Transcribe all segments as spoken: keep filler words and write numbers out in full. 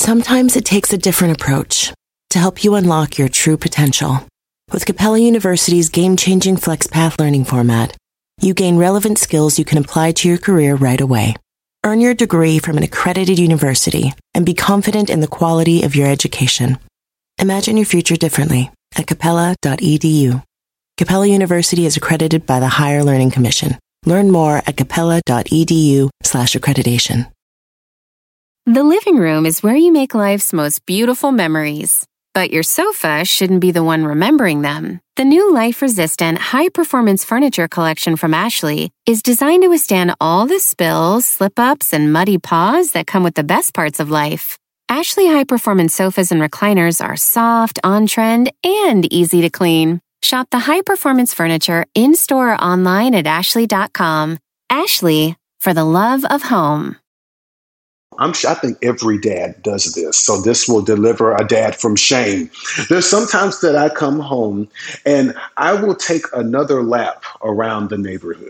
Sometimes it takes a different approach to help you unlock your true potential. With Capella University's game-changing FlexPath learning format, you gain relevant skills you can apply to your career right away. Earn your degree from an accredited university and be confident in the quality of your education. Imagine your future differently at capella dot e d u. Capella University is accredited by the Higher Learning Commission. Learn more at capella dot e d u slash accreditation. The living room is where you make life's most beautiful memories. But your sofa shouldn't be the one remembering them. The new life-resistant, high-performance furniture collection from Ashley is designed to withstand all the spills, slip-ups, and muddy paws that come with the best parts of life. Ashley high-performance sofas and recliners are soft, on-trend, and easy to clean. Shop the high-performance furniture in-store or online at ashley dot com. Ashley, for the love of home. I'm I think every dad does this. So this will deliver a dad from shame. There's sometimes that I come home and I will take another lap around the neighborhood.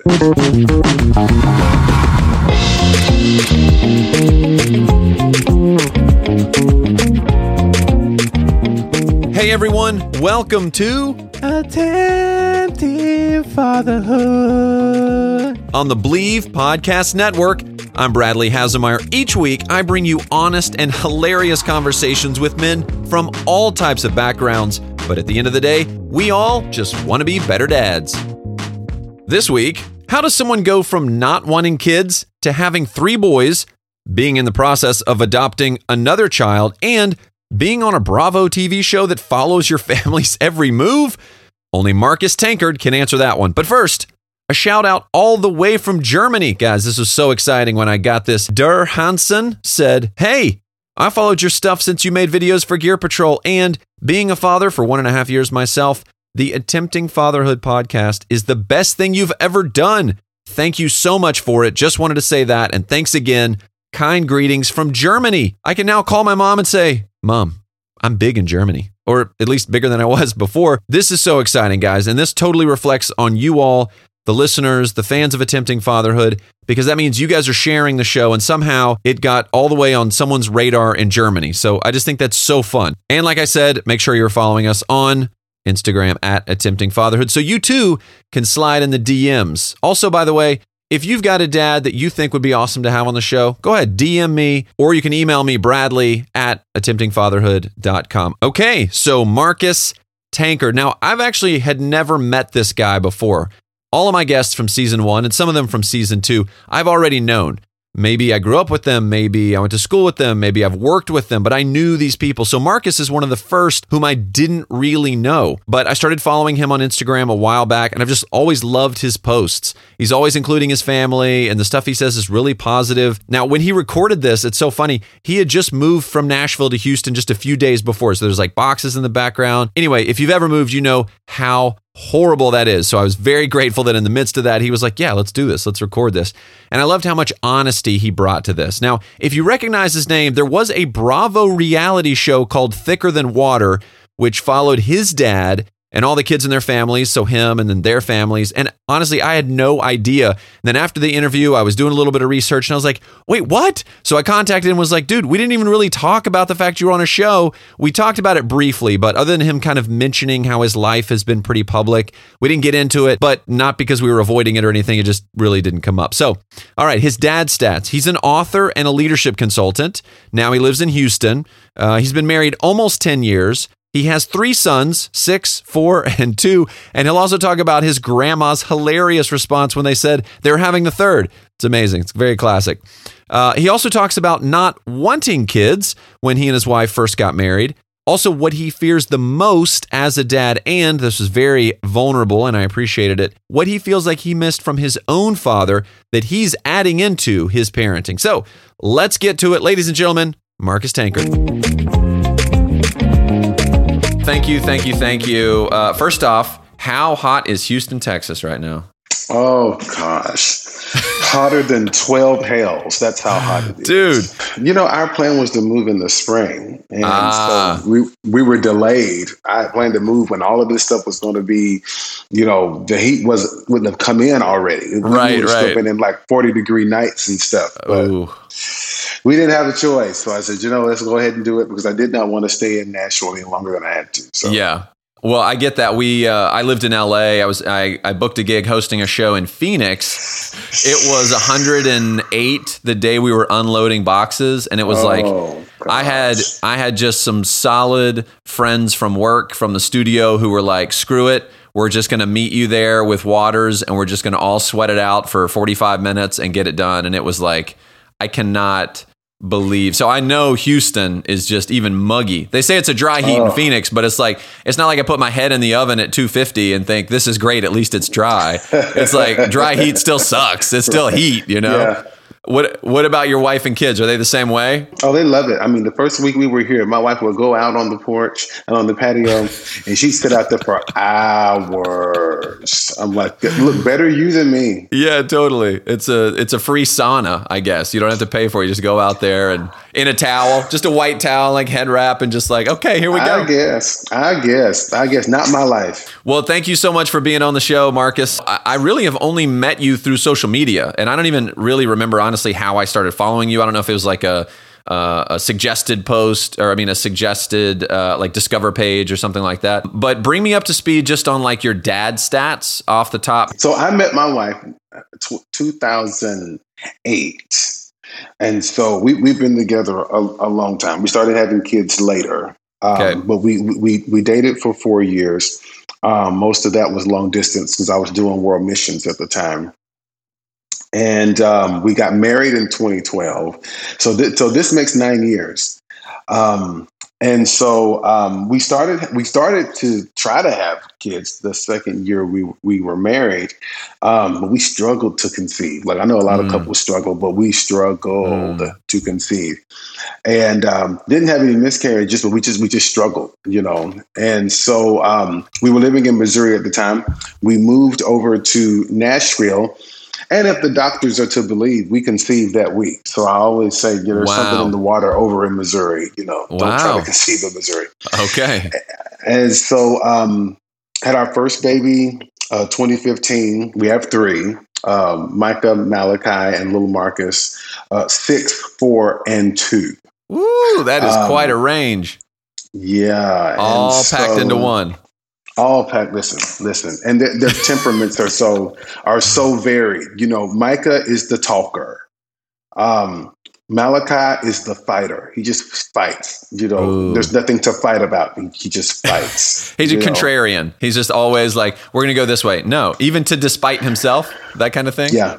Hey everyone, welcome to Attempting Fatherhood on the Believe Podcast Network. I'm Bradley Hasemeyer. Each week, I bring you honest and hilarious conversations with men from all types of backgrounds. But at the end of the day, we all just want to be better dads. This week, how does someone go from not wanting kids to having three boys, being in the process of adopting another child, and being on a Bravo T V show that follows your family's every move? Only Marcus Tankard can answer that one. But first, a shout out all the way from Germany. Guys, this was so exciting when I got this. Der Hansen said, "Hey, I followed your stuff since you made videos for Gear Patrol, and being a father for one and a half years myself, the Attempting Fatherhood podcast is the best thing you've ever done. Thank you so much for it. Just wanted to say that, and thanks again. Kind greetings from Germany." I can now call my mom and say, "Mom, I'm big in Germany," or at least bigger than I was before. This is so exciting, guys, and this totally reflects on you all, the listeners, the fans of Attempting Fatherhood, because that means you guys are sharing the show and somehow it got all the way on someone's radar in Germany. So I just think that's so fun. And like I said, make sure you're following us on Instagram at Attempting Fatherhood so you too can slide in the D Ms. Also, by the way, if you've got a dad that you think would be awesome to have on the show, go ahead, D M me, or you can email me, Bradley at attempting fatherhood dot com. Okay, so Marcus Tankard. Now, I've actually had never met this guy before. All of my guests from season one and some of them from season two, I've already known. Maybe I grew up with them, maybe I went to school with them, maybe I've worked with them, but I knew these people. So Marcus is one of the first whom I didn't really know, but I started following him on Instagram a while back, and I've just always loved his posts. He's always including his family, and the stuff he says is really positive. Now, when he recorded this, it's so funny. He had just moved from Nashville to Houston just a few days before, so there's like boxes in the background. Anyway, if you've ever moved, you know how horrible that is. So I was very grateful that in the midst of that, he was like, yeah, let's do this. Let's record this. And I loved how much honesty he brought to this. Now, if you recognize his name, there was a Bravo reality show called Thicker Than Water, which followed his dad and all the kids and their families, so him and then their families. And honestly, I had no idea. And then after the interview, I was doing a little bit of research and I was like, wait, what? So I contacted him and was like, dude, we didn't even really talk about the fact you were on a show. We talked about it briefly, but other than him kind of mentioning how his life has been pretty public, we didn't get into it, but not because we were avoiding it or anything. It just really didn't come up. So, all right, his dad's stats. He's an author and a leadership consultant. Now he lives in Houston. Uh, he's been married almost ten years. He has three sons, six, four, and two, and he'll also talk about his grandma's hilarious response when they said they were having the third. It's amazing. It's very classic. Uh, he also talks about not wanting kids when he and his wife first got married. Also, what he fears the most as a dad, and this was very vulnerable, and I appreciated it, what he feels like he missed from his own father that he's adding into his parenting. So let's get to it. Ladies and gentlemen, Marcus Tankard. Thank you, thank you, thank you. Uh, first off, how hot is Houston, Texas right now? Oh, gosh. Hotter than twelve hells. That's how hot it is. Dude. You know, our plan was to move in the spring. And ah. so we we were delayed. I planned to move when all of this stuff was going to be, you know, the heat was wouldn't have come in already. We right, were right. still been in like forty degree nights and stuff. But Ooh. we didn't have a choice. So I said, you know, let's go ahead and do it because I did not want to stay in Nashville any longer than I had to. So yeah. Well, I get that. We, uh, I lived in L A. I was, I, I booked a gig hosting a show in Phoenix. It was one hundred eight the day we were unloading boxes, and it was oh, like gosh. I had, I had just some solid friends from work from the studio who were like, "Screw it, we're just going to meet you there with waters, and we're just going to all sweat it out for forty-five minutes and get it done." And it was like, I cannot believe. So I know Houston is just even muggy. They say it's a dry heat oh. in Phoenix, but it's like, it's not like I put my head in the oven at two fifty and think this is great. At least it's dry. It's like dry heat still sucks. It's still heat, you know? Yeah. What What about your wife and kids? Are they the same way? Oh, they love it. I mean, the first week we were here, my wife would go out on the porch and on the patio, and she'd sit out there for hours. I'm like, look, better you than me. Yeah, totally. It's a it's a free sauna, I guess. You don't have to pay for it. You just go out there and in a towel, just a white towel, like head wrap, and just like, okay, here we go. I guess. I guess. I guess. Not my life. Well, thank you so much for being on the show, Marcus. I, I really have only met you through social media, and I don't even really remember, honestly, how I started following you. I don't know if it was like a uh, a suggested post or I mean a suggested uh, like discover page or something like that. But bring me up to speed just on like your dad stats off the top. So I met my wife t- two thousand eight. And so we, we've been together a, a long time. We started having kids later, um, okay. but we, we, we dated for four years. Um, most of that was long distance because I was doing world missions at the time. And um, we got married in twenty twelve. So, th- so this makes nine years. Um, and so um, we started we started to try to have kids the second year we we were married, um, but we struggled to conceive. Like I know a lot mm. of couples struggle, but we struggled mm. to conceive, and um, didn't have any miscarriages, but we just we just struggled, you know. And so um, we were living in Missouri at the time. We moved over to Nashville. And if the doctors are to believe, we conceived that week. So I always say, you know, there's wow. something in the water over in Missouri. You know, wow. don't try to conceive in Missouri. Okay. And so um, had our first baby, uh, twenty fifteen. We have three, um, Micah, Malachi, and little Marcus, uh, six, four, and two. Ooh, that is um, quite a range. Yeah. All packed so, into one. All packed. Listen, listen, and their, their temperaments are so are so varied. You know, Micah is the talker. Um, Malachi is the fighter. He just fights. You know, Ooh. There's nothing to fight about. He, he just fights. He's a know? contrarian. He's just always like, "We're going to go this way." No, even to despite himself, that kind of thing. Yeah,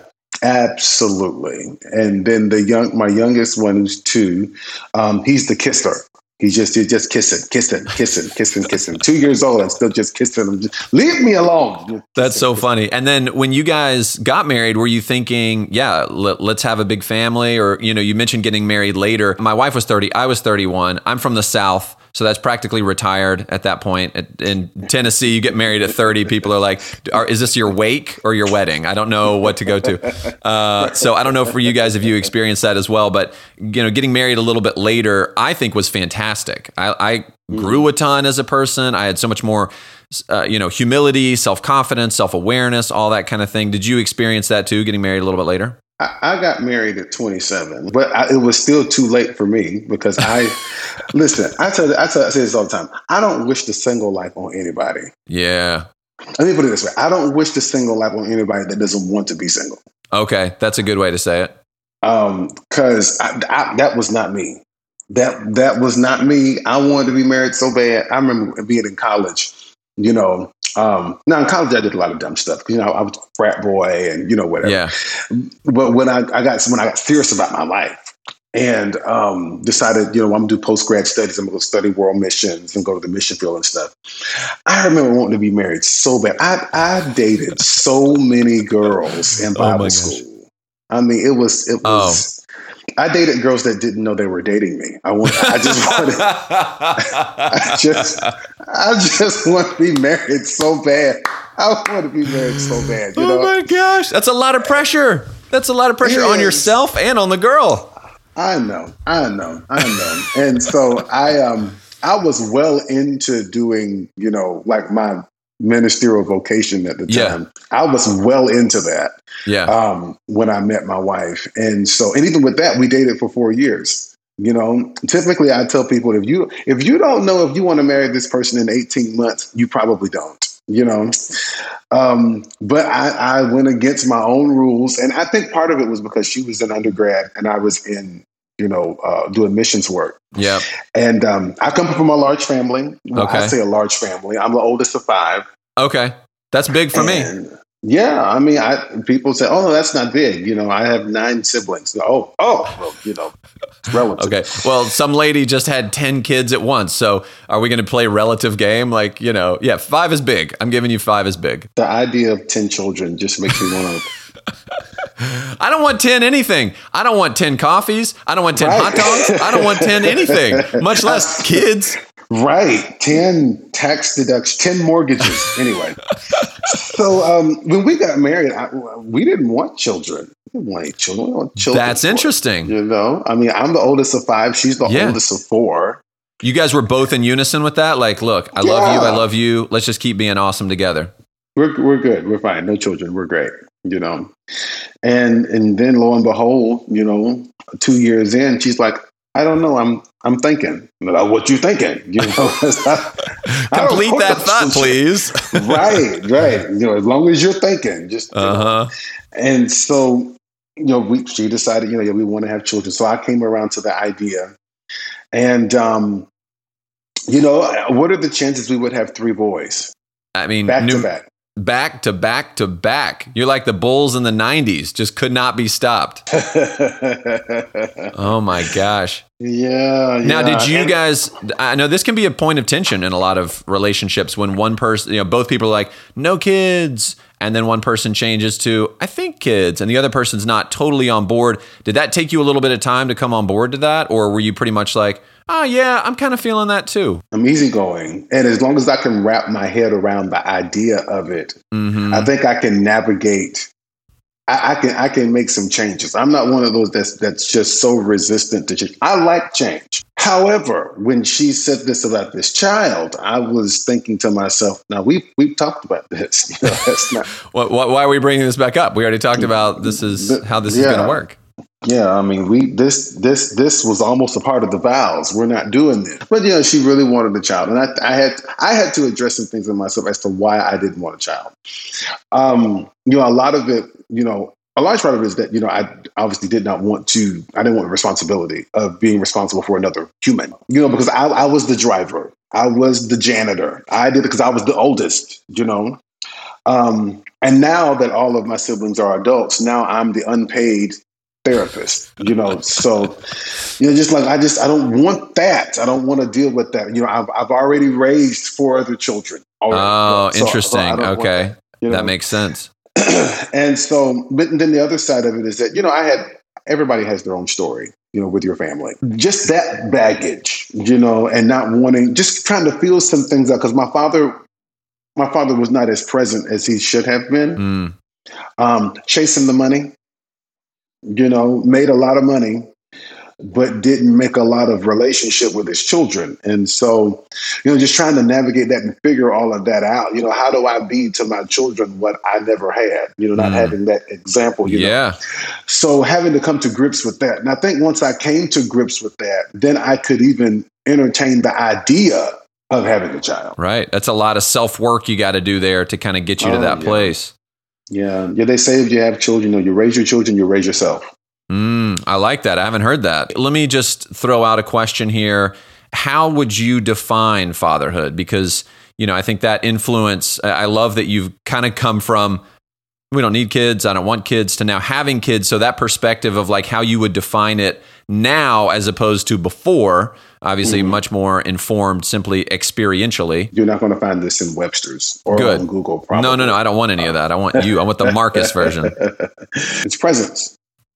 absolutely. And then the young, my youngest one, who's two, um, he's the kisser. He just he just kissing, kissing, kissing, kissing, kissing. Two years old and still just kissing him. Just, leave me alone. That's so funny. And then when you guys got married, were you thinking, yeah, let, let's have a big family? Or, you know, you mentioned getting married later. My wife was thirty. I was thirty-one. I'm from the South. So that's practically retired at that point. In Tennessee, you get married at thirty. People are like, are, is this your wake or your wedding? I don't know what to go to. Uh, so I don't know for you guys if you experienced that as well. But, you know, getting married a little bit later, I think was fantastic. I, I grew a ton as a person. I had so much more, uh, you know, humility, self-confidence, self-awareness, all that kind of thing. Did you experience that too, getting married a little bit later? I got married at twenty-seven, but I, it was still too late for me because I, listen, I tell, I tell, I say this all the time. I don't wish the single life on anybody. Yeah. Let me put it this way. I don't wish the single life on anybody that doesn't want to be single. Okay. That's a good way to say it. Um, cause I, I, that was not me. That, that was not me. I wanted to be married so bad. I remember being in college, you know, Um, now in college, I did a lot of dumb stuff. You know, I was a frat boy and, you know, whatever. Yeah. But when I, I got, when I got serious about my life and um, decided, you know, I'm going to do post-grad studies. I'm going to go study world missions and go to the mission field and stuff. I remember wanting to be married so bad. I, I dated so many girls in Bible oh school. I mean, it was, it was, oh. I dated girls that didn't know they were dating me. I want, I just wanted, I just, I just want to be married so bad. I want to be married so bad. You oh know? my gosh, that's a lot of pressure. That's a lot of pressure on yourself and on the girl. I know, I know, I know. And so I, um, I was well into doing, you know, like my ministerial vocation at the time. Yeah. I was well into that. Yeah. Um, when I met my wife. And so, and even with that, we dated for four years. You know, typically I tell people, if you, if you don't know if you want to marry this person in eighteen months, you probably don't, you know? Um, but I, I went against my own rules. And I think part of it was because she was an undergrad and I was in, you know, uh, doing missions work. Yeah. And um, I come from a large family. Well, Okay. I say a large family. I'm the oldest of five. Okay. That's big for And, me. Yeah, I mean, I people say, "Oh, no, that's not big." You know, I have nine siblings. Oh, oh, well, you know, it's relative. Okay. Well, some lady just had ten kids at once. So are we going to play relative game? Like, you know, yeah, five is big. I'm giving you five is big. The idea of ten children just makes me want to. I don't want ten anything. I don't want ten coffees. I don't want ten Right. hot dogs. I don't want ten anything, much less kids. Right, ten tax deductions, ten mortgages. Anyway, so um, when we got married, I, we didn't want children. We didn't want any children. We didn't want children. That's interesting. You know, I mean, I'm the oldest of five. She's the Yeah. oldest of four. You guys were both in unison with that? Like, look, I love you. I Yeah. love you. Let's just keep being awesome together. We're we're good. We're fine. No children. We're great. You know, and and then lo and behold, you know, two years in, she's like, I don't know. I'm I'm thinking. I'm like, what you thinking? You know, I, I don't Complete want that no thought, children. please. Right, right. You know, as long as you're thinking, just you know. Uh huh. And so, you know, we she decided, you know, yeah, we want to have children. So I came around to the idea, and um, you know, what are the chances we would have three boys I mean, back new, to back? back to back to back. You're like the Bulls in the nineties, just could not be stopped. Oh my gosh. Yeah. Now, yeah. did you And- guys, I know this can be a point of tension in a lot of relationships when one person, you know, both people are like, no kids. And then one person changes to, I think kids, and the other person's not totally on board. Did that take you a little bit of time to come on board to that? Or were you pretty much like, oh yeah, I'm kind of feeling that too? I'm easygoing. And as long as I can wrap my head around the idea of it, Mm-hmm. I think I can navigate. I, I can I can make some changes. I'm not one of those that's that's just so resistant to change. I like change. However, when she said this about this child, I was thinking to myself, now we've we've talked about this. You know, that's not What, what, why are we bringing this back up? We already talked about this is how this is Yeah. going to work. Yeah, I mean, we this this this was almost a part of the vows. We're not doing this, but you know, she really wanted a child, and I, I had I had to address some things in myself as to why I didn't want a child. Um, you know, a lot of it, you know, a large part of it is that you know I obviously did not want to. I didn't want the responsibility of being responsible for another human. You know, because I, I was the driver, I was the janitor. I did it because I was the oldest. You know, um, and now that all of my siblings are adults, now I'm the unpaid therapist, you know, so, you know, just like, I just, I don't want that. I don't want to deal with that. You know, I've, I've already raised four other children. Already. Oh, So- so interesting. I don't want Okay. that, you know? That makes sense. And so, but then the other side of it is that, you know, I had, everybody has their own story, you know, with your family. Just that baggage, you know, and not wanting, just trying to feel some things out. Because my father, my father was not as present as he should have been. Mm. Um, chasing the money, you know, made a lot of money, but didn't make a lot of relationship with his children. And so, you know, just trying to navigate that and figure all of that out. You know, how do I be to my children what I never had? You know, not Mm. having that example, you know. Yeah. So having to come to grips with that. And I think once I came to grips with that, then I could even entertain the idea of having a child. Right. That's a lot of self work you got to do there to kind of get you to Oh, that yeah. place. Yeah. Yeah. They say if you have children, you know, you raise your children, you raise yourself. Mm, I like that. I haven't heard that. Let me just throw out a question here. How would you define fatherhood? Because, you know, I think that influence, I love that you've kind of come from, we don't need kids, I don't want kids, to now having kids. So that perspective of like how you would define it now as opposed to before, obviously Mhm. much more informed simply experientially. You're not going to find this in Webster's or Good. on Google. Probably. No, no, no. I don't want any of that. I want you. I want the Marcus version. It's presence.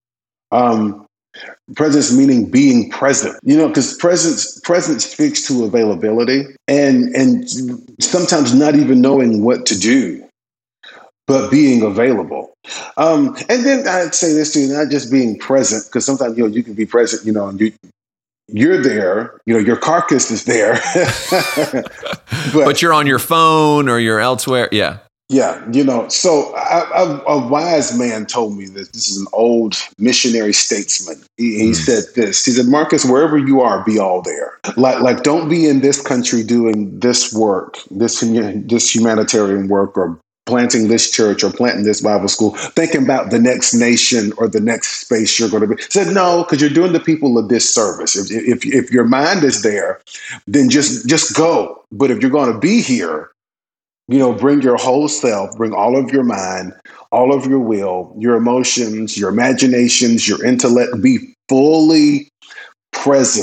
Um, presence meaning being present. You know, because presence presence speaks to availability and and sometimes not even knowing what to do, but being available. Um, and then I'd say this too, not just being present, because sometimes you know you can be present, you know, and you you're there, you know, your carcass is there, but, but you're on your phone or you're elsewhere. Yeah. Yeah. You know, so I, I, a wise man told me this. This is an old missionary statesman. He, he mm. said this. He said, Marcus, wherever you are, be all there. Like, like, don't be in this country doing this work, this, this humanitarian work, or planting this church or planting this Bible school, thinking about the next nation or the next space you're going to be. He said, no, because you're doing the people a disservice. If, if, if your mind is there, then just, just go. But if you're going to be here, you know, bring your whole self, bring all of your mind, all of your will, your emotions, your imaginations, your intellect, be fully present.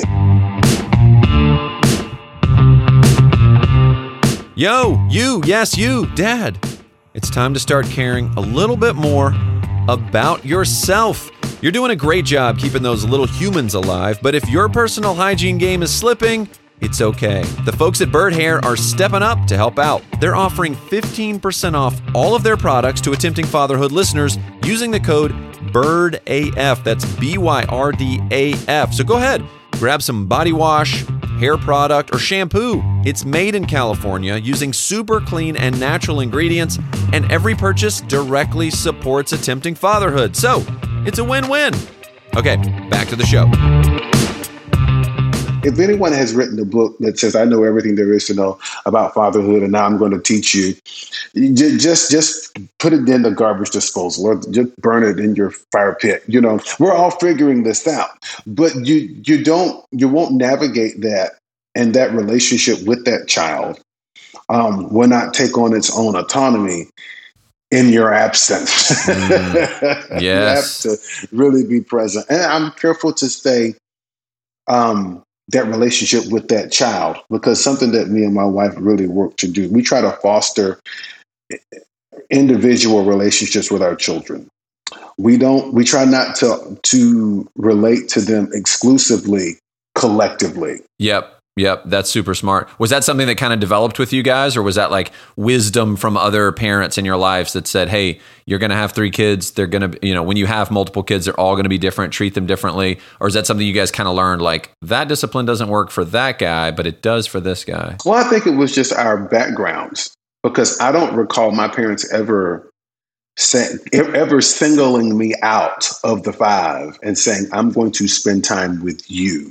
Yo, you, yes, you, Dad. It's time to start caring a little bit more about yourself. You're doing a great job keeping those little humans alive, but if your personal hygiene game is slipping, it's okay. The folks at Bird Hair are stepping up to help out. They're offering fifteen percent off all of their products to Attempting Fatherhood listeners using the code BIRDAF. That's B Y R D A F. So go ahead, grab some body wash, hair product, or shampoo. It's made in California using super clean and natural ingredients, and every purchase directly supports Attempting Fatherhood. So it's a win-win. Okay, back to the show. If anyone has written a book that says, I know everything there is to know about fatherhood, and now I'm going to teach you, just just put it in the garbage disposal or just burn it in your fire pit. You know, we're all figuring this out, but you you don't you won't navigate that and that relationship with that child um, will not take on its own autonomy in your absence. Mm, yes. You have to really be present. And I'm careful to say, um, that relationship with that child, because something that me and my wife really work to do, we try to foster individual relationships with our children. We don't, we try not to, to relate to them exclusively, collectively. Yep. Yep. That's super smart. Was that something that kind of developed with you guys, or was that like wisdom from other parents in your lives that said, hey, you're going to have three kids. They're going to, you know, when you have multiple kids, they're all going to be different, treat them differently. Or is that something you guys kind of learned, like that discipline doesn't work for that guy, but it does for this guy? Well, I think it was just our backgrounds, because I don't recall my parents ever saying, ever singling me out of the five and saying, I'm going to spend time with you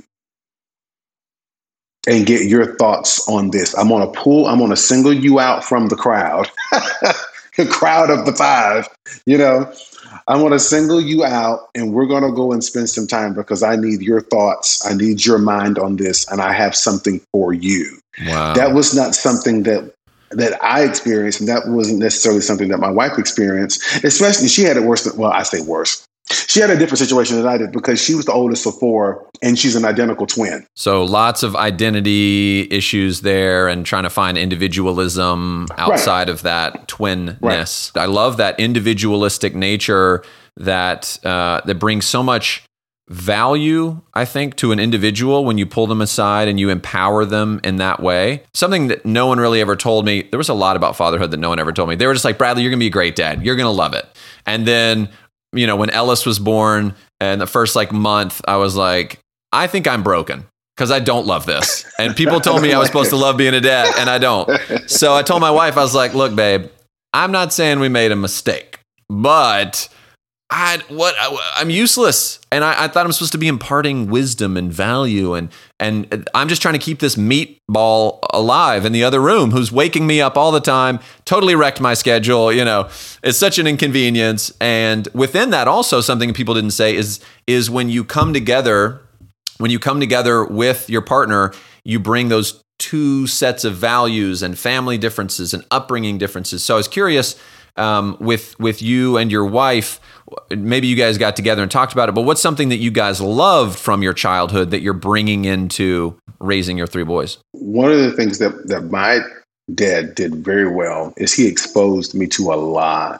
and get your thoughts on this. I'm going to pull, I'm going to single you out from the crowd, the crowd of the five, you know, I'm going to single you out and we're going to go and spend some time because I need your thoughts. I need your mind on this. And I have something for you. Wow. That was not something that, that I experienced. And that wasn't necessarily something that my wife experienced, especially she had it worse than, well, I say worse. She had a different situation than I did because she was the oldest of four and she's an identical twin. So lots of identity issues there and trying to find individualism outside right. of that twinness. Right. I love that individualistic nature that uh, that brings so much value, I think, to an individual when you pull them aside and you empower them in that way. Something that no one really ever told me. There was a lot about fatherhood that no one ever told me. They were just like, Bradley, you're going to be a great dad. You're going to love it. And then, you know, when Ellis was born and the first like month, I was like, I think I'm broken because I don't love this. And people told me I was supposed to love being a dad and I don't. So I told my wife, I was like, look, babe, I'm not saying we made a mistake, but I what I, I'm useless. And I, I thought I'm supposed to be imparting wisdom and value. And, and I'm just trying to keep this meatball alive in the other room who's waking me up all the time, totally wrecked my schedule. You know, it's such an inconvenience. And within that also something people didn't say is, is when you come together, when you come together with your partner, you bring those two sets of values and family differences and upbringing differences. So I was curious, um, with, with you and your wife, maybe you guys got together and talked about it, but what's something that you guys loved from your childhood that you're bringing into raising your three boys? One of the things that, that my dad did very well is he exposed me to a lot.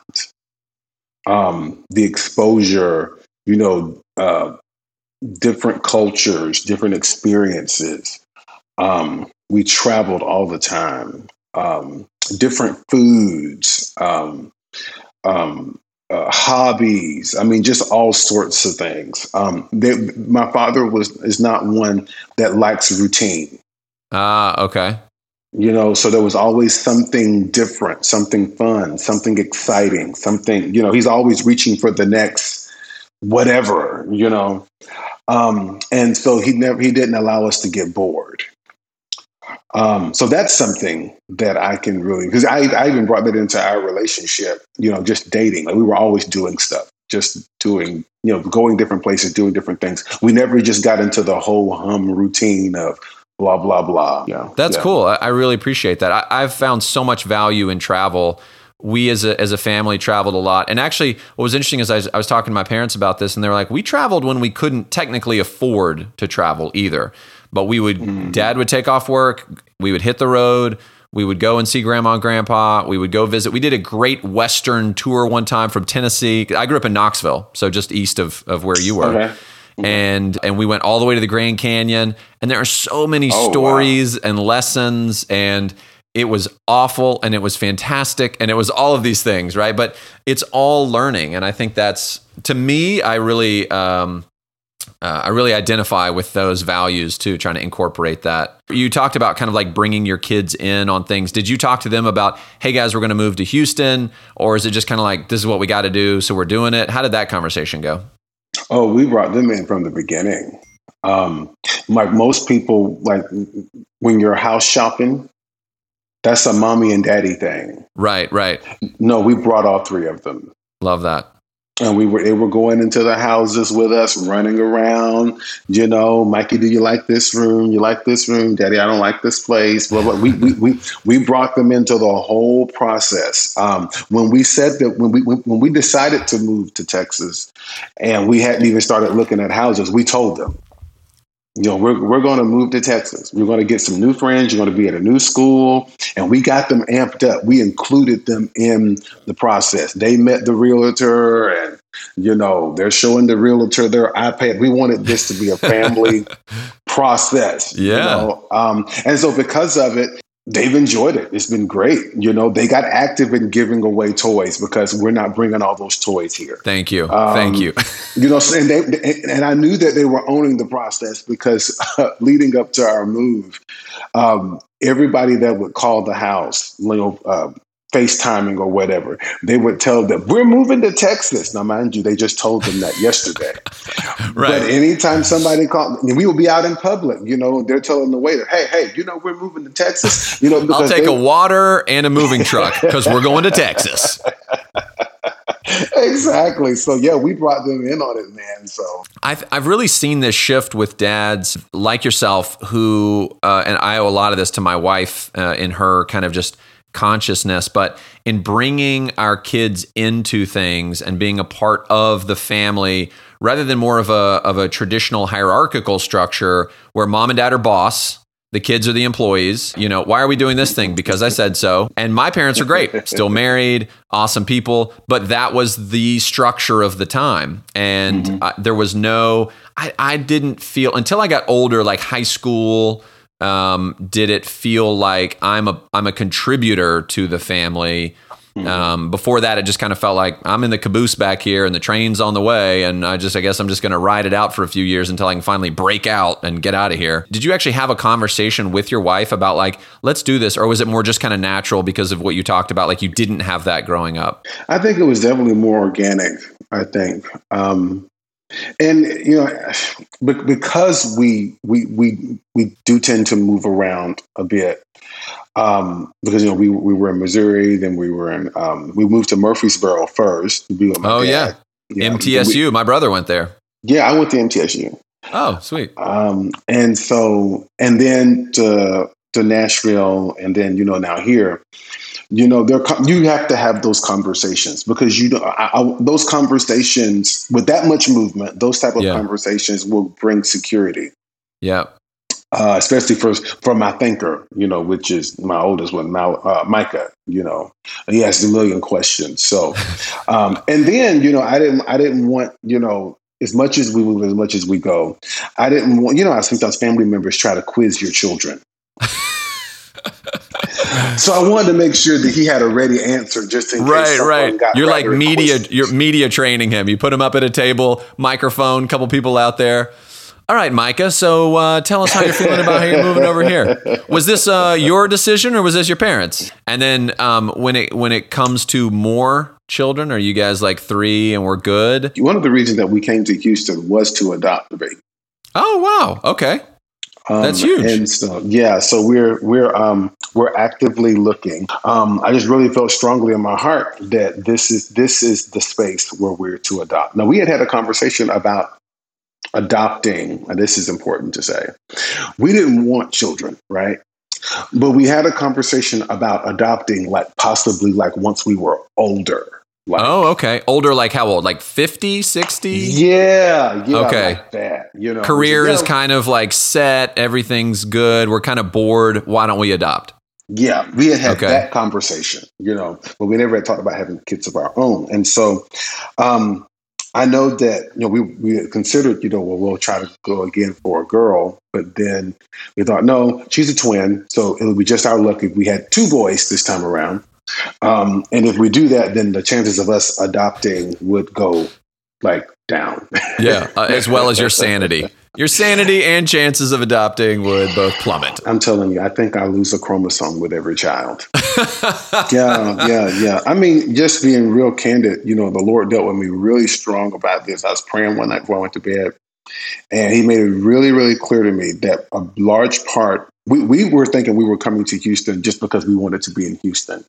Um, the exposure, you know, uh, different cultures, different experiences. Um, we traveled all the time. Um, different foods. Um, um, uh, hobbies. I mean, just all sorts of things. Um, they, my father was is not one that likes routine. Ah, uh, okay. You know, so there was always something different, something fun, something exciting, something, you know, he's always reaching for the next whatever, you know. Um, and so he never, he didn't allow us to get bored. Um, so that's something that I can really, because I, I even brought that into our relationship, you know, just dating. Like we were always doing stuff, just doing, you know, going different places, doing different things. We never just got into the whole hum routine of blah, blah, blah. Yeah. That's yeah. cool. I, I really appreciate that. I, I've found so much value in travel. We as a as a family traveled a lot. And actually, what was interesting is I was, I was talking to my parents about this, and they were like, we traveled when we couldn't technically afford to travel either. But we would, mm. Dad would take off work, we would hit the road, we would go and see Grandma and Grandpa, we would go visit. We did a great Western tour one time from Tennessee. I grew up in Knoxville, so just east of, of where you were. Okay. And and we went all the way to the Grand Canyon, and there are so many oh, stories wow. and lessons, and it was awful, and it was fantastic, and it was all of these things, right? But it's all learning, and I think that's, to me, I really um, uh, I really identify with those values too, trying to incorporate that. You talked about kind of like bringing your kids in on things. Did you talk to them about, hey guys, we're going to move to Houston, or is it just kind of like, this is what we got to do, so we're doing it? How did that conversation go? Oh, we brought them in from the beginning. Um, like most people, like when you're house shopping, that's a mommy and daddy thing. Right, right. No, we brought all three of them. Love that. And we were, they were going into the houses with us, running around, you know, Mikey, do you like this room? You like this room? Daddy, I don't like this place. Well, we, we, we, we brought them into the whole process. Um, when we said that, when we, when we decided to move to Texas and we hadn't even started looking at houses, we told them, you know, we're we're going to move to Texas. We're going to get some new friends. You're going to be at a new school. And we got them amped up. We included them in the process. They met the realtor and, you know, they're showing the realtor their iPad. We wanted this to be a family process. Yeah. You know? um, and so because of it, they've enjoyed it. It's been great. You know, they got active in giving away toys because we're not bringing all those toys here. Thank you. Um, Thank you. You know, and they and I knew that they were owning the process because uh, leading up to our move, um, everybody that would call the house, you know, uh, FaceTiming or whatever, they would tell them, we're moving to Texas. Now, mind you, they just told them that yesterday. Right. But anytime somebody called, we would be out in public, you know, they're telling the waiter, hey, hey, you know, we're moving to Texas. You know, I'll take they, a water and a moving truck because we're going to Texas. Exactly. So, yeah, we brought them in on it, man. So I've I've really seen this shift with dads like yourself who, uh, and I owe a lot of this to my wife uh, in her kind of just consciousness, but in bringing our kids into things and being a part of the family rather than more of a of a traditional hierarchical structure where mom and dad are boss, the kids are the employees. You know, why are we doing this thing? Because I said so. And my parents are great, still married, awesome people, but that was the structure of the time. And mm-hmm. uh, there was no, I, I didn't feel until I got older, like high school. Um, did it feel like I'm a I'm a contributor to the family? Um, before that, it just kind of felt like I'm in the caboose back here and the train's on the way. And I just I guess I'm just going to ride it out for a few years until I can finally break out and get out of here. Did you actually have a conversation with your wife about like, let's do this? Or was it more just kind of natural because of what you talked about? Like you didn't have that growing up? I think it was definitely more organic, I think. Um, And, you know, because we we we we do tend to move around a bit, um, because, you know, we we were in Missouri, then we were in, um, we moved to Murfreesboro first to be with my oh, dad. yeah. yeah. M T S U. We, my brother went there. Yeah, I went to M T S U. Oh, sweet. Um, and so, and then to, to Nashville, and then, you know, now here. You know, there you have to have those conversations because you know I, I, those conversations with that much movement, those type of yeah. conversations will bring security. Yeah, uh, especially for for my thinker, you know, which is my oldest one, my, uh, Micah. You know, he has a million questions. So, um, and then you know, I didn't I didn't want you know. As much as we move, as much as we go, I didn't want, you know, I sometimes family members try to quiz your children. So I wanted to make sure that he had a ready answer just in case right, someone right. got You're like rather media. inquisitive. You're media training him. You put him up at a table, microphone, couple people out there. All right, Micah. So uh, tell us how you're feeling about how you're moving over here. Was this uh, your decision or was this your parents? And then um, when it when it comes to more children, are you guys like three and we're good? One of the reasons that we came to Houston was to adopt the baby. Oh wow. Okay. Um, That's huge. And so, yeah, so we're we're um, we're actively looking. Um, I just really felt strongly in my heart that this is this is the space where we're to adopt. Now, we had had a conversation about adopting, and this is important to say. We didn't want children, right? But we had a conversation about adopting, like possibly like once we were older. Like, oh, okay. Older, like how old? Like fifty, sixty? Yeah, yeah, okay. like that. You know, career yeah, is kind of like set. Everything's good. We're kind of bored. Why don't we adopt? Yeah, we had had okay. that conversation, you know, but we never had talked about having kids of our own. And so um, I know that, you know, we, we had considered, you know, well, we'll try to go again for a girl. But then we thought, no, she's a twin. So it would be just our luck if we had two boys this time around. Um, and if we do that, then the chances of us adopting would go like down. Yeah, uh, as well as your sanity. Your sanity and chances of adopting would both plummet. I'm telling you, I think I lose a chromosome with every child. yeah, yeah, yeah. I mean, just being real candid, you know, the Lord dealt with me really strong about this. I was praying one night before I went to bed, and he made it really, really clear to me that a large part, we, we were thinking we were coming to Houston just because we wanted to be in Houston.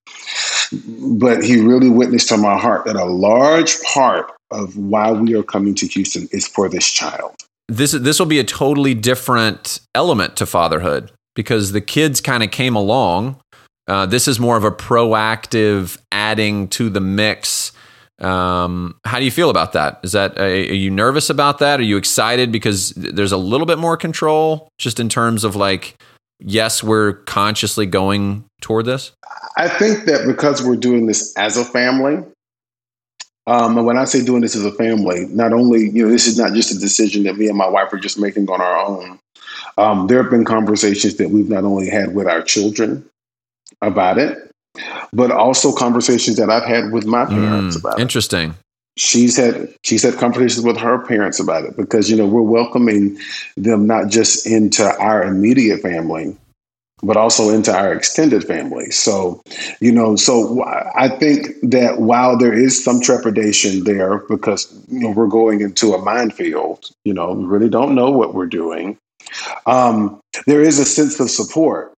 But he really witnessed to my heart that a large part of why we are coming to Houston is for this child. This this will be a totally different element to fatherhood because the kids kind of came along. Uh, this is more of a proactive adding to the mix. Um, how do you feel about that? Is that, are you nervous about that? Are you excited because there's a little bit more control just in terms of like, yes, we're consciously going toward this? I think that because we're doing this as a family, um, and when I say doing this as a family, not only, you know, this is not just a decision that me and my wife are just making on our own. Um, there have been conversations that we've not only had with our children about it, but also conversations that I've had with my parents mm, about it. Interesting. She's had she's had conversations with her parents about it because, you know, we're welcoming them not just into our immediate family, but also into our extended family. So, you know, so I think that while there is some trepidation there because, you know, we're going into a minefield, you know, we really don't know what we're doing. Um, there is a sense of support.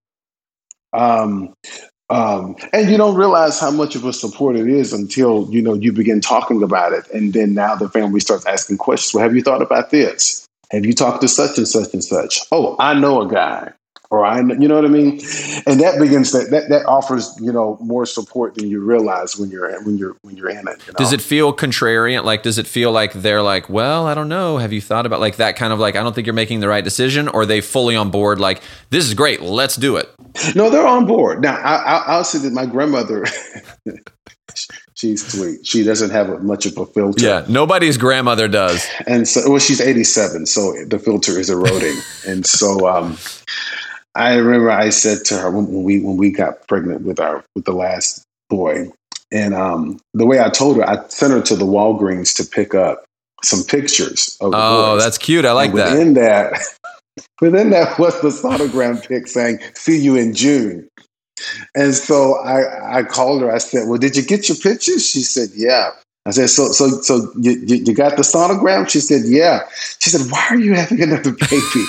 Um, Um, and you don't realize how much of a support it is until, you know, you begin talking about it. And then now the family starts asking questions. Well, have you thought about this? Have you talked to such and such and such? Oh, I know a guy. Or I, you know what I mean? And that begins that, that that offers, you know, more support than you realize when you're when you're when you're in it. You know? Does it feel contrarian? Like, does it feel like they're like, well, I don't know. Have you thought about like that kind of like, I don't think you're making the right decision, or are they fully on board? Like, this is great. Let's do it. No, they're on board. Now, I, I, I'll say that my grandmother, she's sweet. She doesn't have much of a filter. Yeah, nobody's grandmother does. And so, well, she's eighty-seven, so the filter is eroding. And so, um, I remember I said to her when, when we when we got pregnant with our with the last boy, and um, the way I told her, I sent her to the Walgreens to pick up some pictures of the Oh, boys. That's cute. I like and that. Within that, within that was the sonogram pic saying "See you in June." And so I I called her. I said, "Well, did you get your pictures?" She said, "Yeah." I said, so, so, so you, you, you got the sonogram? She said, yeah. She said, why are you having another baby?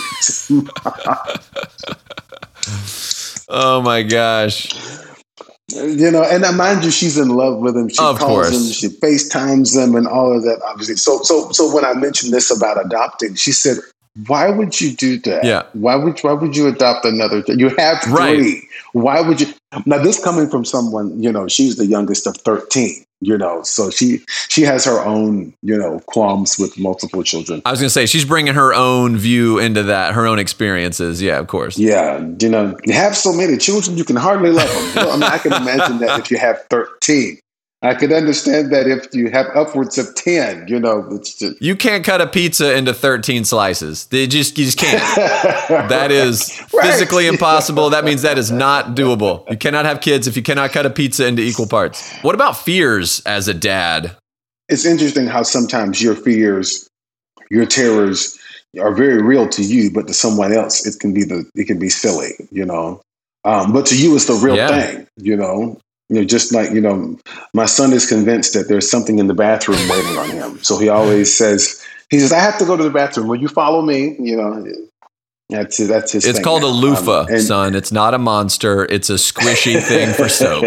Oh my gosh. You know, and mind you, she's in love with him. She of calls course. him, she FaceTimes him and all of that, obviously. So, so, so when I mentioned this about adopting, she said, why would you do that? Yeah. Why would, why would you adopt another? You have three. Right. Why would you? Now, this coming from someone, you know, she's the youngest of thirteen. You know, so she she has her own, you know, qualms with multiple children. I was going to say, she's bringing her own view into that, her own experiences. Yeah, of course. Yeah, you know, you have so many children, you can hardly love them. You know, I mean, I can imagine that if you have thirteen, I could understand that if you have upwards of ten, you know, it's just... You can't cut a pizza into thirteen slices. They just, you just can't. That is Right. physically impossible. That means that is not doable. You cannot have kids if you cannot cut a pizza into equal parts. What about fears as a dad? It's interesting how sometimes your fears, your terrors are very real to you, but to someone else, it can be the it can be silly, you know. Um, but to you, it's the real Yeah. thing, you know. You know, just like, you know, my son is convinced that there's something in the bathroom waiting on him. So he always says, he says, I have to go to the bathroom. Will you follow me? You know, that's that's his It's thing called now. a loofah, Um, and- son. It's not a monster. It's a squishy thing for soap.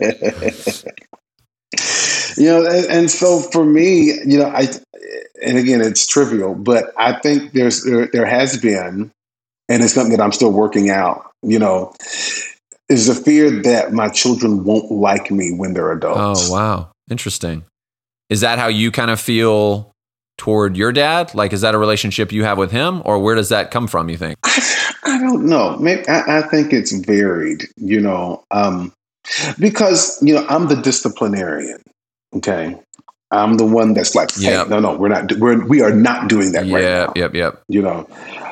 You know, and, and so for me, you know, I, and again, it's trivial, but I think there's, there, there has been, and it's something that I'm still working out, you know, is the fear that my children won't like me when they're adults. Oh, wow. Interesting. Is that how you kind of feel toward your dad? Like, is that a relationship you have with him, or where does that come from, you think? I, I don't know. Maybe, I, I think it's varied, you know, um, because, you know, I'm the disciplinarian. Okay. I'm the one that's like, hey, Yep. no, no, we're not, we're, we are not doing that right now. Yep, yep, yep. You know,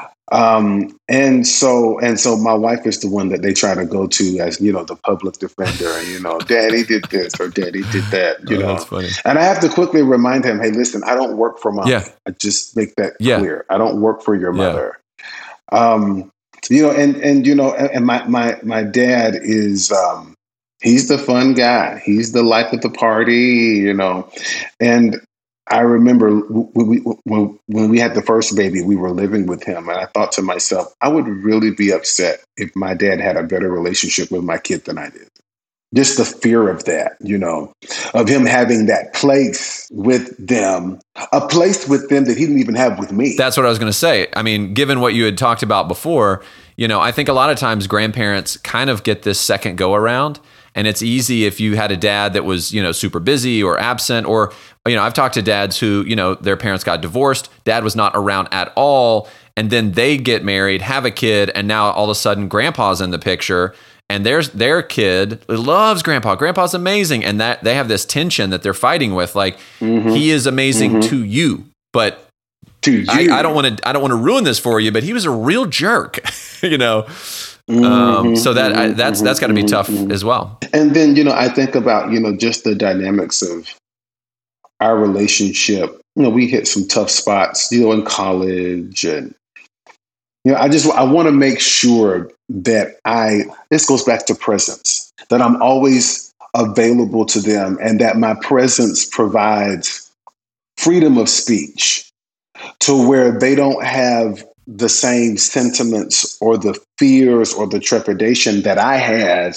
um, and so, and so my wife is the one that they try to go to as, you know, the public defender, and, you know, daddy did this or daddy did that, you Oh, know, that's funny. and I have to quickly remind him, hey, listen, I don't work for mom. Yeah. I just make that Yeah. clear. I don't work for your Yeah. mother. Um, you know, and, and, you know, and and my, my, my dad is, um, he's the fun guy. He's the life of the party, you know, and I remember when we, when, when we had the first baby, we were living with him. And I thought to myself, I would really be upset if my dad had a better relationship with my kid than I did. Just the fear of that, you know, of him having that place with them, a place with them that he didn't even have with me. That's what I was going to say. I mean, given what you had talked about before, you know, I think a lot of times grandparents kind of get this second go around. And it's easy if you had a dad that was, you know, super busy or absent, or, you know, I've talked to dads who, you know, their parents got divorced. Dad was not around at all. And then they get married, have a kid. And now all of a sudden grandpa's in the picture, and there's their kid loves grandpa. Grandpa's amazing. And that they have this tension that they're fighting with. Like, Mm-hmm. he is amazing Mhm. to you, but to you. I, I don't want to, I don't want to ruin this for you, but he was a real jerk, you know? Um, Mhm, so that I, mhm, that's mhm, that's got to be mhm, tough mhm. as well. And then, you know, I think about, you know, just the dynamics of our relationship. You know, we hit some tough spots, you know, in college. And, you know, I just, I want to make sure that I, this goes back to presence, that I'm always available to them, and that my presence provides freedom of speech to where they don't have the same sentiments or the fears or the trepidation that I had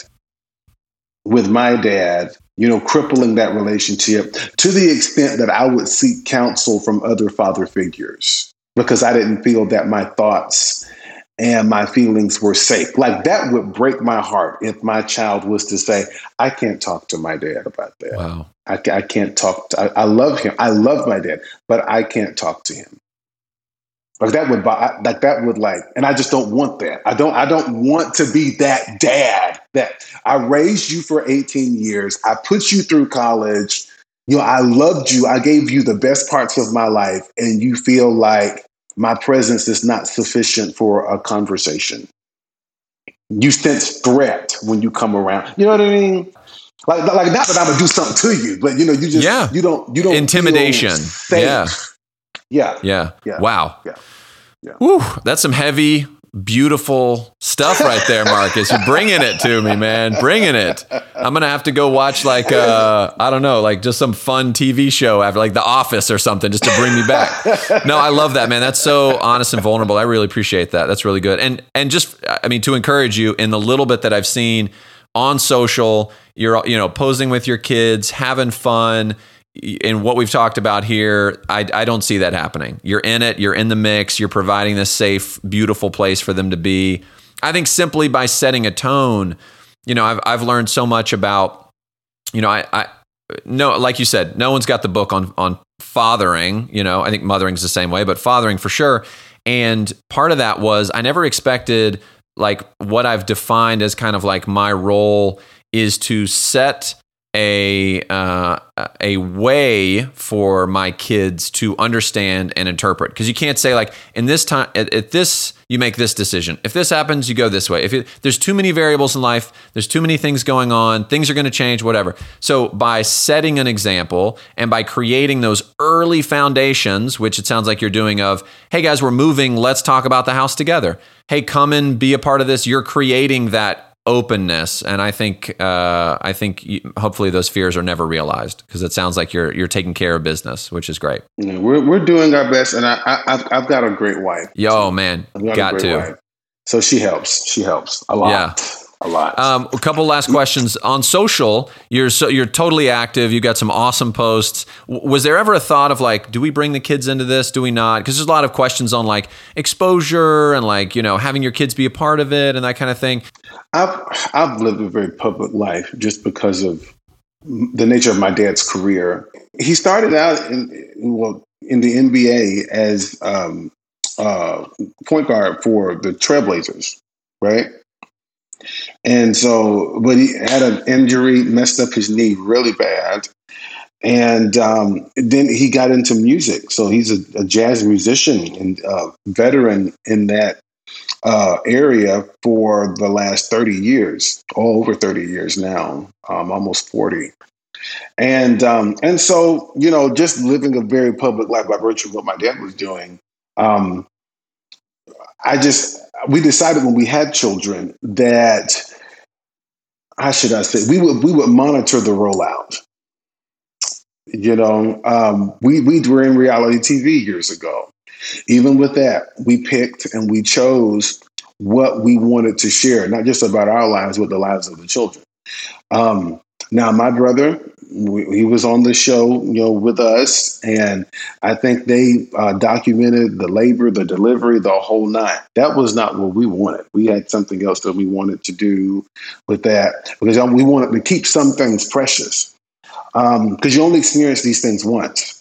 with my dad, you know, crippling that relationship to the extent that I would seek counsel from other father figures because I didn't feel that my thoughts and my feelings were safe. Like, that would break my heart if my child was to say, I can't talk to my dad about that. Wow. I, I can't talk to, I, I love him. I love my dad, but I can't talk to him. Like that would, like that would like, and I just don't want that. I don't, I don't want to be that dad that I raised you for eighteen years. I put you through college. You know, I loved you. I gave you the best parts of my life, and you feel like my presence is not sufficient for a conversation. You sense threat when you come around. You know what I mean? Like, like not that I'm gonna do something to you, but you know, you just, Yeah. you don't, you don't Intimidation. feel safe. Yeah. Yeah. Yeah. Yeah. Wow. Yeah. Yeah. Whew, that's some heavy, beautiful stuff right there, Marcus. You're bringing it to me, man. Bringing it. I'm going to have to go watch like, uh, I don't know, like just some fun T V show after like The Office or something just to bring me back. No, I love that, man. That's so honest and vulnerable. I really appreciate that. That's really good. And, and just, I mean, to encourage you, in the little bit that I've seen on social, you're, you know, posing with your kids, having fun. And what we've talked about here, I, I don't see that happening. You're in it. You're in the mix. You're providing this safe, beautiful place for them to be. I think simply by setting a tone, you know, I've I've learned so much about, you know, I, I no, like you said, no one's got the book on on fathering. You know, I think mothering's the same way, but fathering for sure. And part of that was I never expected like what I've defined as kind of like my role is to set a uh, a way for my kids to understand and interpret. Because you can't say like, in this time, at, at this, you make this decision. If this happens, you go this way. If it, there's too many variables in life, there's too many things going on, things are going to change, whatever. So by setting an example and by creating those early foundations, which it sounds like you're doing of, hey guys, we're moving, let's talk about the house together. Hey, come and be a part of this. You're creating that openness, and I think uh, I think you, hopefully those fears are never realized, because it sounds like you're you're taking care of business, which is great. Yeah, we're we're doing our best, and I, I I've, I've got a great wife. Yo, man, got, got to. Wife. So she helps. She helps a lot. Yeah. A lot. Um, a couple last questions on social. You're so you're totally active. You got some awesome posts. W- was there ever a thought of like, do we bring the kids into this? Do we not? Because there's a lot of questions on like exposure and like, you know, having your kids be a part of it and that kind of thing. I've I've lived a very public life just because of the nature of my dad's career. He started out in well in the N B A as um, uh, point guard for the Trailblazers, right? And so, but he had an injury, messed up his knee really bad. And um, then he got into music. So he's a, a jazz musician and uh, veteran in that uh, area for the last thirty years, all over thirty years now, um, almost forty. And um, and so, you know, just living a very public life by virtue of what my dad was doing. Um, I just, we decided when we had children that, how should I say, we would we would monitor the rollout. You know, um, we we were in reality T V years ago. Even with that, we picked and we chose what we wanted to share, not just about our lives, but the lives of the children. Um, now, my brother, we, he was on the show, you know, with us, and I think they uh, documented the labor, the delivery, the whole nine. That was not what we wanted. We had something else that we wanted to do with that, because we wanted to keep some things precious, because um, you only experience these things once.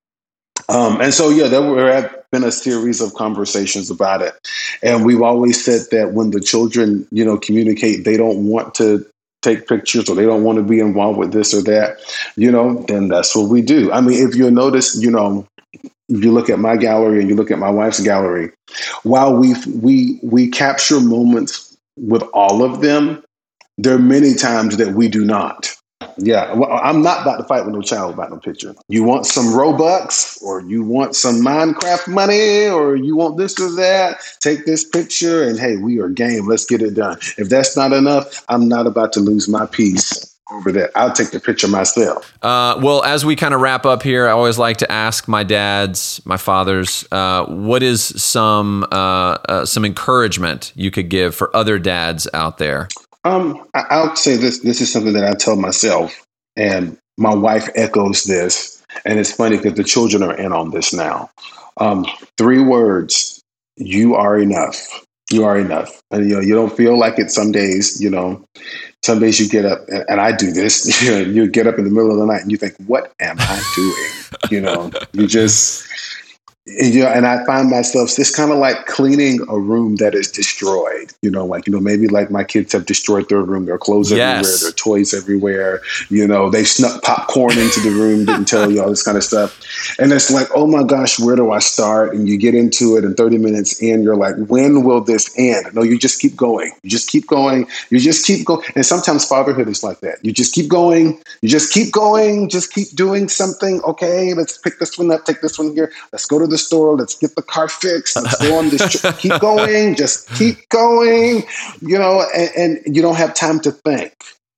Um, and so, yeah, there were, have been a series of conversations about it. And we've always said that when the children, you know, communicate, they don't want to take pictures or they don't want to be involved with this or that, you know, then that's what we do. I mean, if you'll notice, you know, if you look at my gallery and you look at my wife's gallery, while we we we capture moments with all of them, there are many times that we do not. Yeah, well, I'm not about to fight with no child about no picture. You want some Robux, or you want some Minecraft money, or you want this or that, take this picture and hey, we are game. Let's get it done. If that's not enough, I'm not about to lose my peace over that. I'll take the picture myself. Uh, well, as we kind of wrap up here, I always like to ask my dads, my fathers, uh, what is some uh, uh, some encouragement you could give for other dads out there? Um, I, I'll say this. This is something that I tell myself, and my wife echoes this. And it's funny because the children are in on this now. Um, three words: you are enough. You are enough. And you know, you don't feel like it some days. You know, some days you get up, and, and I do this. You know, you get up in the middle of the night and you think, "What am I doing?" You know, you just. You know, and I find myself, it's kind of like cleaning a room that is destroyed. You know, like, you know, maybe like my kids have destroyed their room, their clothes yes. everywhere, their toys everywhere. You know, they snuck popcorn into the room, didn't tell you all this kind of stuff. And it's like, oh my gosh, where do I start? And you get into it, and thirty minutes in, you're like, when will this end? No, you just keep going. You just keep going. You just keep going. And sometimes fatherhood is like that. You just keep going. You just keep going. Just keep doing something. Okay, let's pick this one up, take this one here. Let's go to the store. Let's get the car fixed. Let's go on this trip. Keep going. Just keep going. You know, and, and you don't have time to think.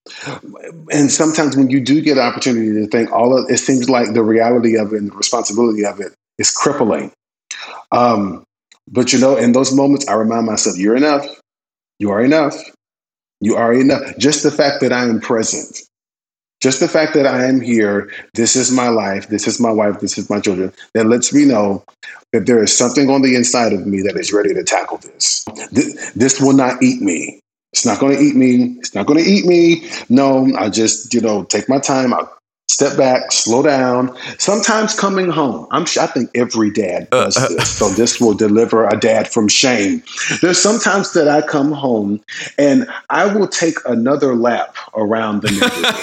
And sometimes when you do get an opportunity to think, all of it seems like the reality of it and the responsibility of it is crippling. Um, but you know, in those moments, I remind myself, you're enough. You are enough. You are enough. Just the fact that I am present. Just the fact that I am here, this is my life, this is my wife, this is my children, that lets me know that there is something on the inside of me that is ready to tackle this. This, this will not eat me. It's not going to eat me. It's not going to eat me. No, I'll just, you know, take my time. I'll step back, slow down. Sometimes coming home. I'm I think every dad does this. So this will deliver a dad from shame. There's sometimes that I come home and I will take another lap around the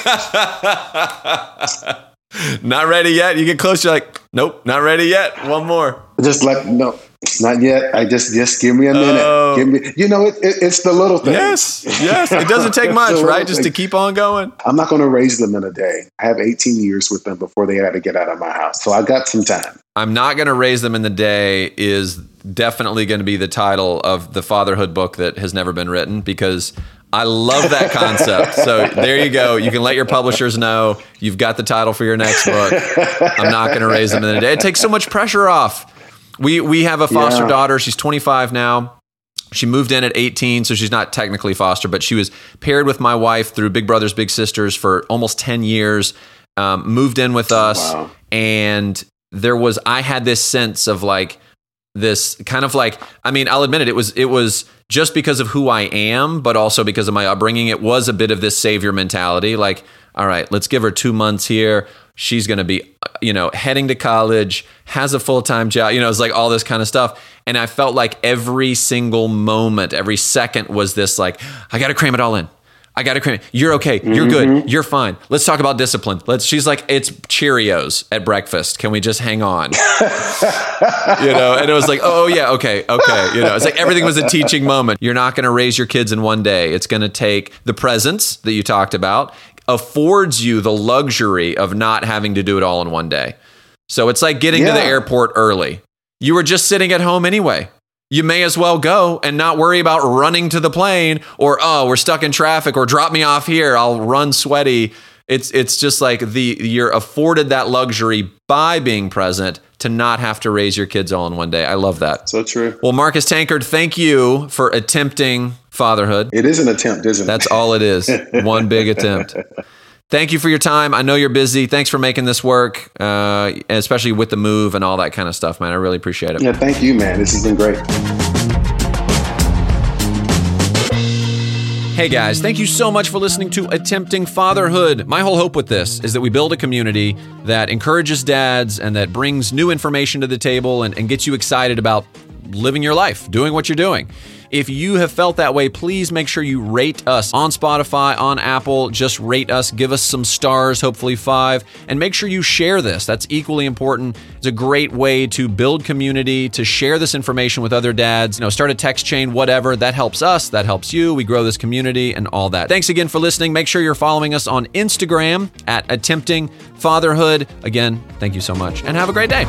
neighborhood. Not ready yet. You get close, you're like, nope, not ready yet. One more. Just like, no, not yet. I just, just give me a minute. Oh. Give me, you know, it, it, it's the little things. Yes, yes. It doesn't take much, right? Just to keep on going. I'm not going to raise them in a day. I have eighteen years with them before they had to get out of my house. So I got some time. I'm not going to raise them in the day is definitely going to be the title of the fatherhood book that has never been written, because I love that concept. So there you go. You can let your publishers know you've got the title for your next book. I'm not going to raise them in the day. It takes so much pressure off. We we have a foster yeah. daughter. She's twenty-five now. She moved in at eighteen, so she's not technically foster, but she was paired with my wife through Big Brothers Big Sisters for almost ten years. Um, moved in with us, wow. and there was I had this sense of like this kind of like I mean I'll admit it. It was it was just because of who I am, but also because of my upbringing. It was a bit of this savior mentality. Like, all right, let's give her two months here. She's going to be, you know, heading to college, has a full-time job, you know, it's like all this kind of stuff. And I felt like every single moment, every second was this like, I got to cram it all in. I got to cram it. You're okay. You're Mm-hmm. good. You're fine. Let's talk about discipline. Let's, she's like, it's Cheerios at breakfast. Can we just hang on? You know, and it was like, oh yeah, okay, okay. You know, it's like everything was a teaching moment. You're not going to raise your kids in one day. It's going to take the presence that you talked about, affords you the luxury of not having to do it all in one day. So it's like getting yeah. to the airport early. You were just sitting at home anyway. You may as well go and not worry about running to the plane or, oh, we're stuck in traffic or drop me off here. I'll run sweaty. It's it's just like the you're afforded that luxury by being present to not have to raise your kids all in one day. I love that. So true. Well, Marcus Tankard, thank you for attempting fatherhood. It is an attempt, isn't it? That's all it is. One big attempt. Thank you for your time. I know you're busy. Thanks for making this work, uh, especially with the move and all that kind of stuff, man. I really appreciate it. Yeah, thank you, man. This has been great. Hey guys, thank you so much for listening to Attempting Fatherhood. My whole hope with this is that we build a community that encourages dads and that brings new information to the table and, and gets you excited about living your life, doing what you're doing. If you have felt that way, please make sure you rate us on Spotify, on Apple. Just rate us, give us some stars, hopefully five, and make sure you share this. That's equally important. It's a great way to build community, to share this information with other dads. You know, start a text chain, whatever. That helps us. That helps you. We grow this community and all that. Thanks again for listening. Make sure you're following us on Instagram at Attempting Fatherhood. Again, thank you so much, and have a great day.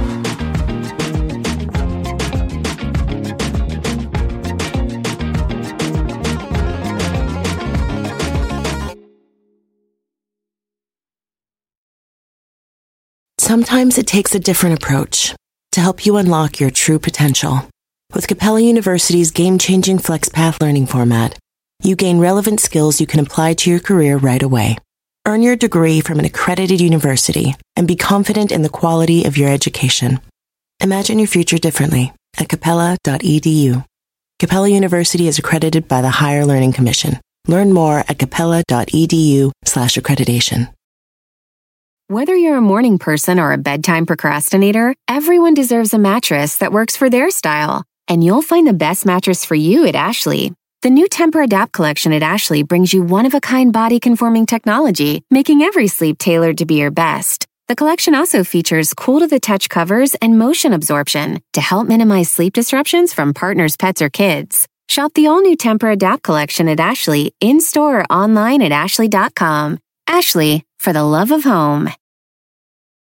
Sometimes it takes a different approach to help you unlock your true potential. With Capella University's game-changing FlexPath learning format, you gain relevant skills you can apply to your career right away. Earn your degree from an accredited university and be confident in the quality of your education. Imagine your future differently at capella dot e d u. Capella University is accredited by the Higher Learning Commission. Learn more at capella dot e d u slash accreditation. Whether you're a morning person or a bedtime procrastinator, everyone deserves a mattress that works for their style. And you'll find the best mattress for you at Ashley. The new Tempur-Adapt collection at Ashley brings you one-of-a-kind body-conforming technology, making every sleep tailored to be your best. The collection also features cool-to-the-touch covers and motion absorption to help minimize sleep disruptions from partners, pets, or kids. Shop the all-new Tempur-Adapt collection at Ashley, in-store or online at ashley dot com. Ashley, for the love of home.